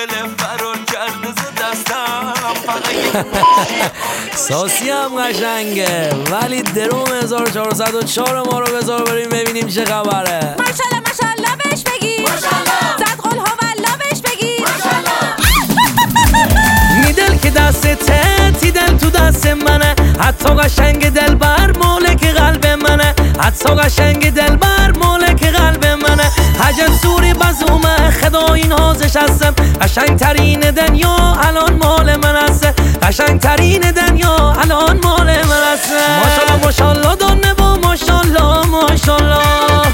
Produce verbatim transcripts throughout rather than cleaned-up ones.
خوشگله فرار کرده ز دستم فقط ساسی هم قشنگه ولی دروم هزار و چهارصد و چهار ما رو بذار بریم ببینیم چه خبره. ماشالله ماشالله بهش بگی ماشالله زد قول ها والله بهش بگی ماشالله میدل که دست تی دل تو دست منه، حتی قشنگ دل بر مالک قلب منه، حتی قشنگ دل بر مالک قلب منه. حجم سوری بزومه خدا این هازش هستم، قشنگ ترین دنیا الان مال من هسته، قشنگ ترین دنیا الان مال من هسته. ماشالله ماشالله دانه با ماشالله ماشالله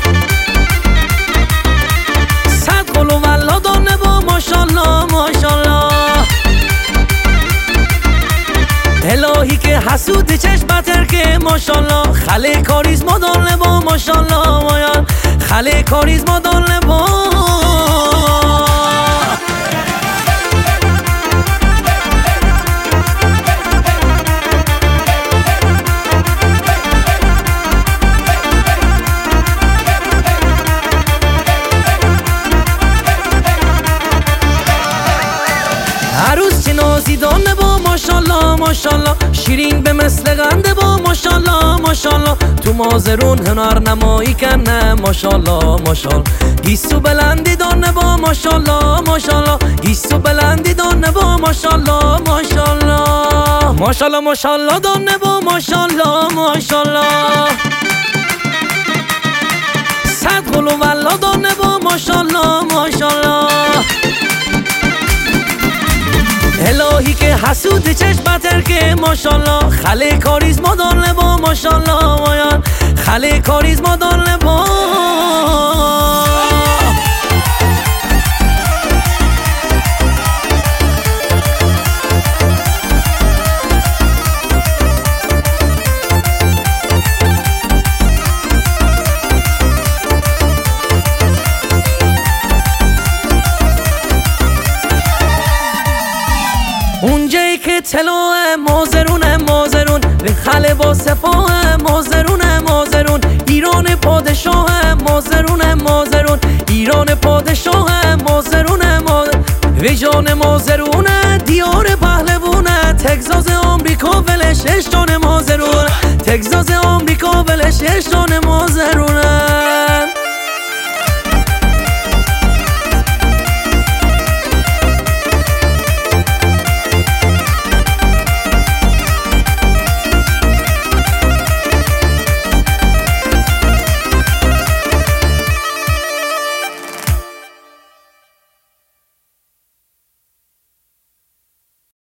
صد قول و والله دانه با ماشالله ماشالله. الهی که حسود چشمتر که ماشالله خله کاریزما دانه با ماشالله مایان خله کاریزما دانه با. عروس چه نازی دانه با ماشالله ماشالله، شیرین به مثل قنده با ماشالله ماشالله. تو مازرون هنر نمایی کنه ماشالله ماشالله، گیسو بلندی دانه با ماشالله ماشالله، گیسو بلندی دانه با ماشالله ماشالله. ماشالله ماشالله دانه با ماشالله ماشالله صد قول و والله دانه با ماشالله ماشالله. الهی که حسود چشمتر که ماشالله خله کاریزما دانه با ماشالله مایان خله کاریزما دانه با. اونجایی که طلوع مازرون مازرون به خله با صفاه مازرون مازرون، ایران پادشاه مازرون مازرون، ایران پادشاه مازرون مازرون. و جان مازرون دیار پهلوونه، تگزاز آمریکا ولش اشتان مازرون، تگزاز آمریکا ولش اشتان مازرونه.